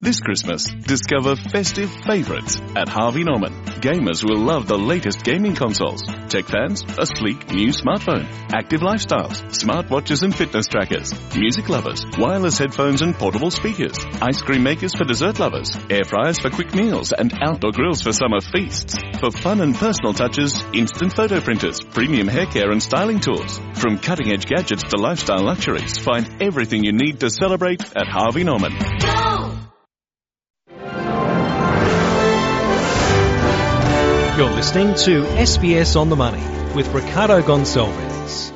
This Christmas, discover festive favourites at Harvey Norman. Gamers will love the latest gaming consoles. Tech fans, a sleek new smartphone. Active lifestyles, smartwatches and fitness trackers. Music lovers, wireless headphones and portable speakers. Ice cream makers for dessert lovers. Air fryers for quick meals and outdoor grills for summer feasts. For fun and personal touches, instant photo printers, premium hair care and styling tools. From cutting-edge gadgets to lifestyle luxuries, find everything you need to celebrate at Harvey Norman. Go! You're listening to SBS On The Money with Ricardo Gonçalves.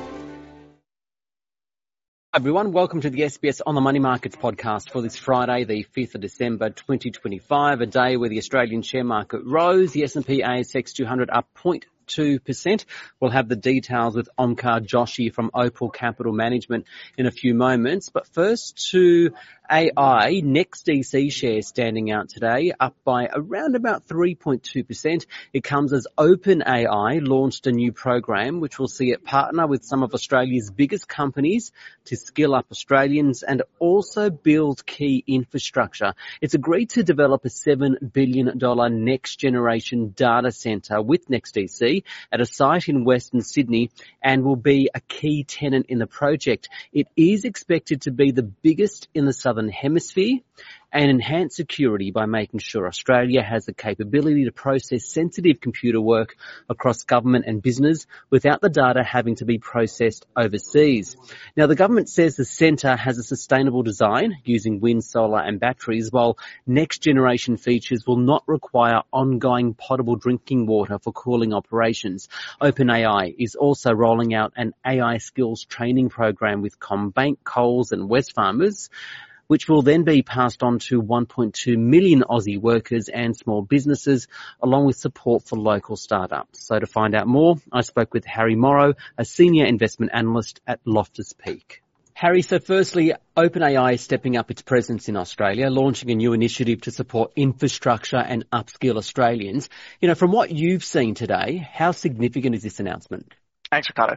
Hi everyone, welcome to the SBS On The Money Markets podcast for this Friday, the 5th of December 2025, a day where the Australian share market rose, the S&P ASX 200 up 0.2%. We'll have the details with Omkar Joshi from Opal Capital Management in a few moments. But first to AI, NextDC shares standing out today, up by around about 3.2%. It comes as OpenAI launched a new program which will see it partner with some of Australia's biggest companies to skill up Australians and also build key infrastructure. It's agreed to develop a $7 billion next generation data centre with NextDC at a site in Western Sydney and will be a key tenant in the project. It is expected to be the biggest in the Southern Hemisphere and enhance security by making sure Australia has the capability to process sensitive computer work across government and business without the data having to be processed overseas. Now, the government says the centre has a sustainable design using wind, solar and batteries, while next generation features will not require ongoing potable drinking water for cooling operations. OpenAI is also rolling out an AI skills training program with CommBank, Coles and Wesfarmers, which will then be passed on to 1.2 million Aussie workers and small businesses, along with support for local startups. So to find out more, I spoke with Harry Morrow, a senior investment analyst at Loftus Peak. Harry, so firstly, OpenAI is stepping up its presence in Australia, launching a new initiative to support infrastructure and upskill Australians. You know, from what you've seen today, how significant is this announcement? Thanks, Ricardo.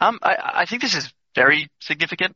I think this is very significant.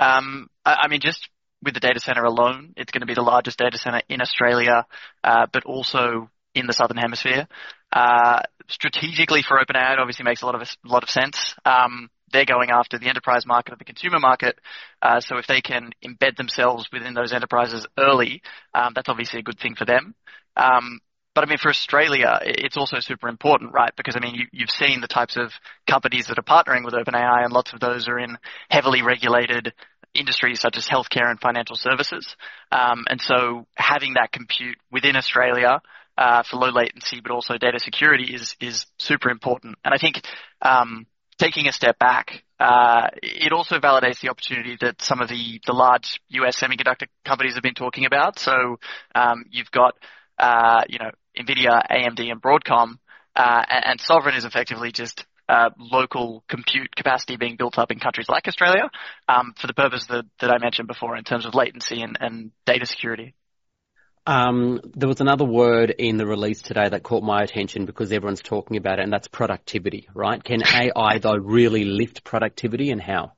I mean, just with the data center alone, it's going to be the largest data center in Australia, but also in the Southern Hemisphere. Strategically for OpenAI, it obviously makes a lot of sense. They're going after the enterprise market or the consumer market. So if they can embed themselves within those enterprises early, that's obviously a good thing for them. But I mean, for Australia, it's also super important, right? Because I mean, you've seen the types of companies that are partnering with OpenAI, and lots of those are in heavily regulated industries such as healthcare and financial services. And so having that compute within Australia for low latency, but also data security is super important. And I think taking a step back, it also validates the opportunity that some of the large US semiconductor companies have been talking about. So you've got, NVIDIA, AMD and Broadcom, and Sovereign is effectively just local compute capacity being built up in countries like Australia for the purpose that I mentioned before in terms of latency and data security. There was another word in the release today that caught my attention because everyone's talking about it, and that's productivity, right? Can AI, though, really lift productivity, and how?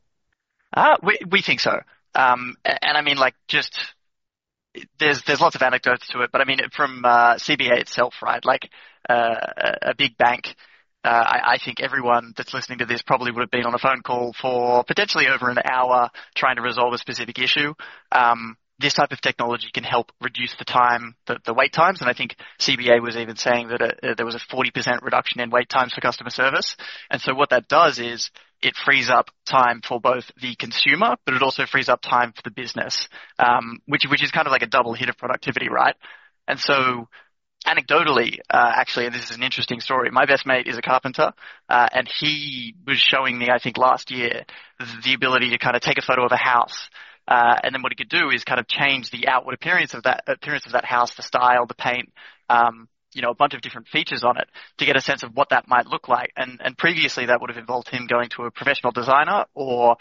We think so. And I mean, like, just there's lots of anecdotes to it, but I mean, from CBA itself, right? Like a big bank. I think everyone that's listening to this probably would have been on a phone call for potentially over an hour trying to resolve a specific issue. This type of technology can help reduce the time, the wait times. And I think CBA was even saying that there was a 40% reduction in wait times for customer service. And so what that does is it frees up time for both the consumer, but it also frees up time for the business, which is kind of like a double hit of productivity, right? And so anecdotally, actually, and this is an interesting story, my best mate is a carpenter, and he was showing me, I think last year, the ability to kind of take a photo of a house, and then what he could do is kind of change the outward appearance of that house, the style, the paint, a bunch of different features on it to get a sense of what that might look like. And previously that would have involved him going to a professional designer or,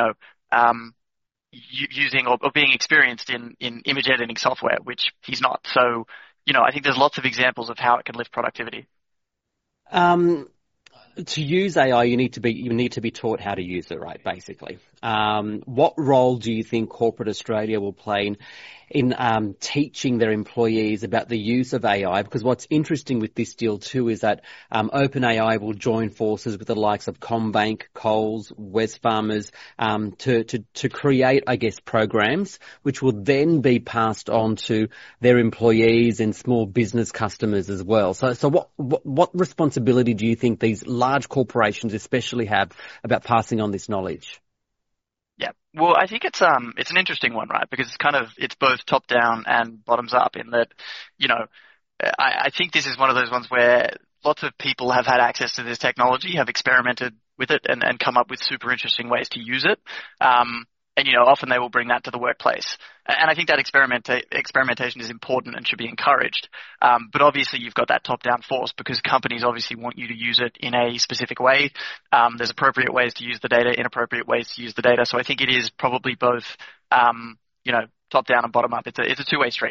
using or being experienced in image editing software, which he's not. So, I think there's lots of examples of how it can lift productivity. To use AI, you need to be taught how to use it, right? Basically, What role do you think corporate Australia will play in teaching their employees about the use of AI? Because what's interesting with this deal too is that OpenAI will join forces with the likes of CommBank, Coles, Wesfarmers to create, I guess, programs which will then be passed on to their employees and small business customers as well. So what responsibility do you think these large corporations especially have about passing on this knowledge? Yeah. Well, I think it's an interesting one, right? Because it's both top down and bottoms up in that, I think this is one of those ones where lots of people have had access to this technology, have experimented with it and come up with super interesting ways to use it. And often they will bring that to the workplace. And I think that experimentation is important and should be encouraged. But obviously you've got that top-down force because companies obviously want you to use it in a specific way. There's appropriate ways to use the data, inappropriate ways to use the data. So I think it is probably both, top-down and bottom-up. It's a two-way street.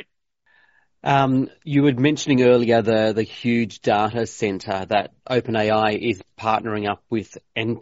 You were mentioning earlier the huge data center that OpenAI is partnering up with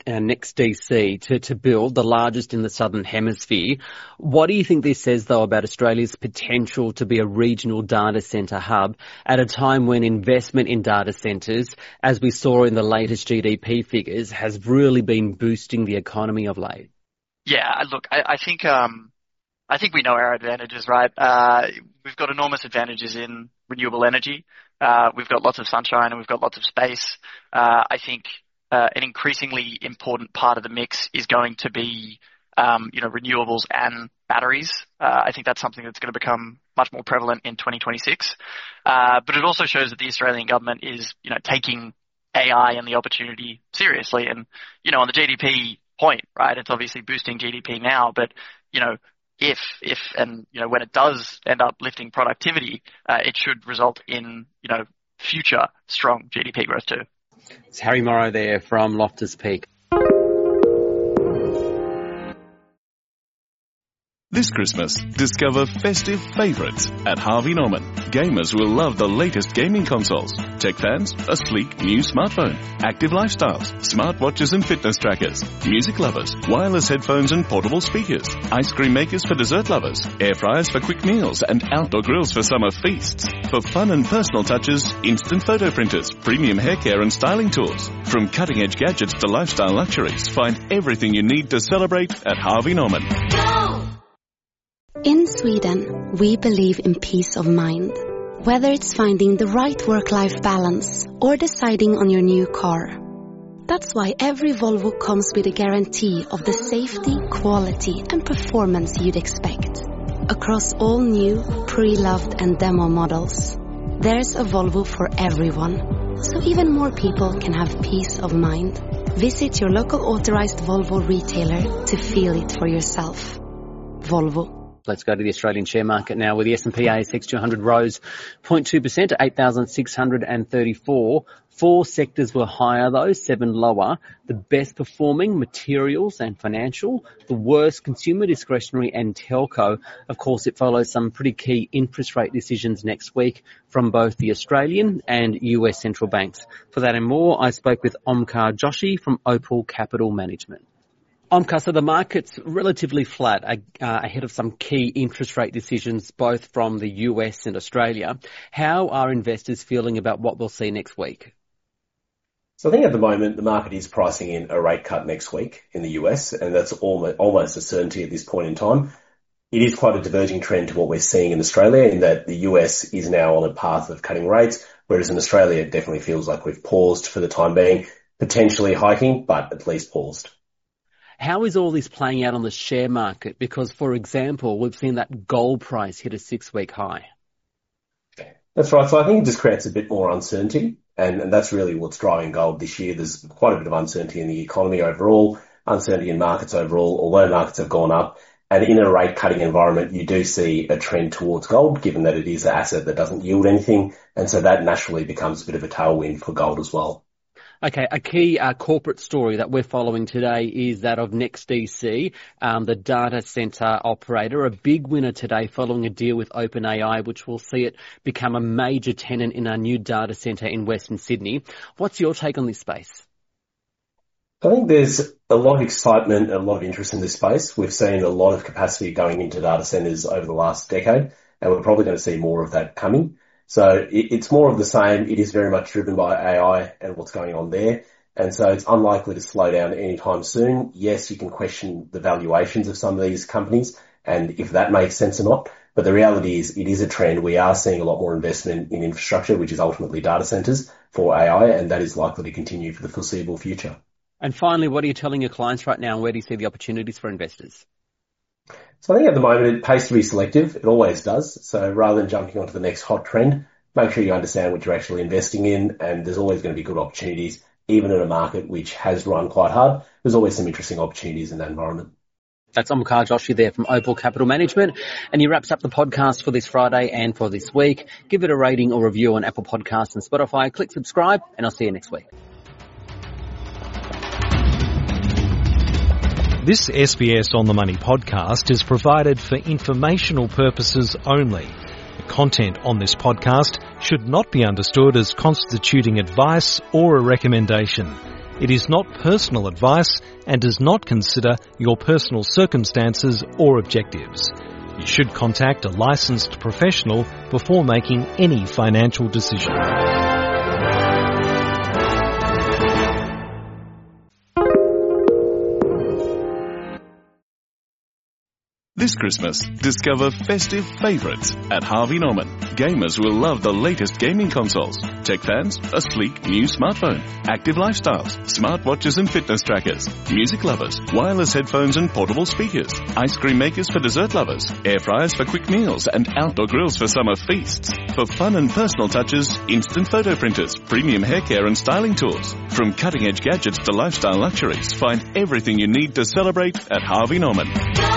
NextDC to build, the largest in the Southern Hemisphere. What do you think this says, though, about Australia's potential to be a regional data center hub at a time when investment in data centers, as we saw in the latest GDP figures, has really been boosting the economy of late? Yeah, look, I think we know our advantages, right? We've got enormous advantages in renewable energy. We've got lots of sunshine and we've got lots of space. I think an increasingly important part of the mix is going to be, renewables and batteries. I think that's something that's going to become much more prevalent in 2026. But it also shows that the Australian government is, taking AI and the opportunity seriously. And, on the GDP point, right, it's obviously boosting GDP now, but, if when it does end up lifting productivity, it should result in, future strong GDP growth too. It's Harry Morrow there from Loftus Peak. This Christmas, discover festive favourites at Harvey Norman. Gamers will love the latest gaming consoles. Tech fans, a sleek new smartphone. Active lifestyles, smartwatches and fitness trackers. Music lovers, wireless headphones and portable speakers. Ice cream makers for dessert lovers. Air fryers for quick meals and outdoor grills for summer feasts. For fun and personal touches, instant photo printers, premium hair care and styling tools. From cutting-edge gadgets to lifestyle luxuries, find everything you need to celebrate at Harvey Norman. In Sweden, we believe in peace of mind. Whether it's finding the right work-life balance or deciding on your new car. That's why every Volvo comes with a guarantee of the safety, quality and performance you'd expect. Across all new, pre-loved and demo models. There's a Volvo for everyone. So even more people can have peace of mind. Visit your local authorized Volvo retailer to feel it for yourself. Volvo. Let's go to the Australian share market now, where the S&P ASX 200 rose 0.2% to 8,634. 4 sectors were higher though, 7 lower. The best performing, materials and financial. The worst, consumer discretionary and telco. Of course, it follows some pretty key interest rate decisions next week from both the Australian and US central banks. For that and more, I spoke with Omkar Joshi from Opal Capital Management. Omkar, so the market's relatively flat ahead of some key interest rate decisions both from the US and Australia. How are investors feeling about what we'll see next week? So I think at the moment the market is pricing in a rate cut next week in the US, and that's almost a certainty at this point in time. It is quite a diverging trend to what we're seeing in Australia, in that the US is now on a path of cutting rates, whereas in Australia it definitely feels like we've paused for the time being, potentially hiking, but at least paused. How is all this playing out on the share market? Because, for example, we've seen that gold price hit a 6-week high. That's right. So I think it just creates a bit more uncertainty, and that's really what's driving gold this year. There's quite a bit of uncertainty in the economy overall, uncertainty in markets overall, although markets have gone up. And in a rate-cutting environment, you do see a trend towards gold, given that it is an asset that doesn't yield anything. And so that naturally becomes a bit of a tailwind for gold as well. Okay, a key corporate story that we're following today is that of NextDC, the data center operator, a big winner today following a deal with OpenAI, which will see it become a major tenant in our new data center in Western Sydney. What's your take on this space? I think there's a lot of excitement and a lot of interest in this space. We've seen a lot of capacity going into data centers over the last decade, and we're probably going to see more of that coming. So it's more of the same. It is very much driven by AI and what's going on there. And so it's unlikely to slow down anytime soon. Yes, you can question the valuations of some of these companies and if that makes sense or not. But the reality is it is a trend. We are seeing a lot more investment in infrastructure, which is ultimately data centers for AI, and that is likely to continue for the foreseeable future. And finally, what are you telling your clients right now, and where do you see the opportunities for investors? So I think at the moment it pays to be selective. It always does. So rather than jumping onto the next hot trend, make sure you understand what you're actually investing in, and there's always going to be good opportunities. Even in a market which has run quite hard, there's always some interesting opportunities in that environment. That's Omakar Joshi there from Opal Capital Management. And he wraps up the podcast for this Friday and for this week. Give it a rating or review on Apple Podcasts and Spotify. Click subscribe, and I'll see you next week. This SBS On The Money podcast is provided for informational purposes only. The content on this podcast should not be understood as constituting advice or a recommendation. It is not personal advice and does not consider your personal circumstances or objectives. You should contact a licensed professional before making any financial decision. This Christmas, discover festive favourites at Harvey Norman. Gamers will love the latest gaming consoles. Tech fans, a sleek new smartphone. Active lifestyles, smartwatches and fitness trackers. Music lovers, wireless headphones and portable speakers. Ice cream makers for dessert lovers. Air fryers for quick meals and outdoor grills for summer feasts. For fun and personal touches, instant photo printers, premium hair care and styling tools. From cutting edge gadgets to lifestyle luxuries, find everything you need to celebrate at Harvey Norman.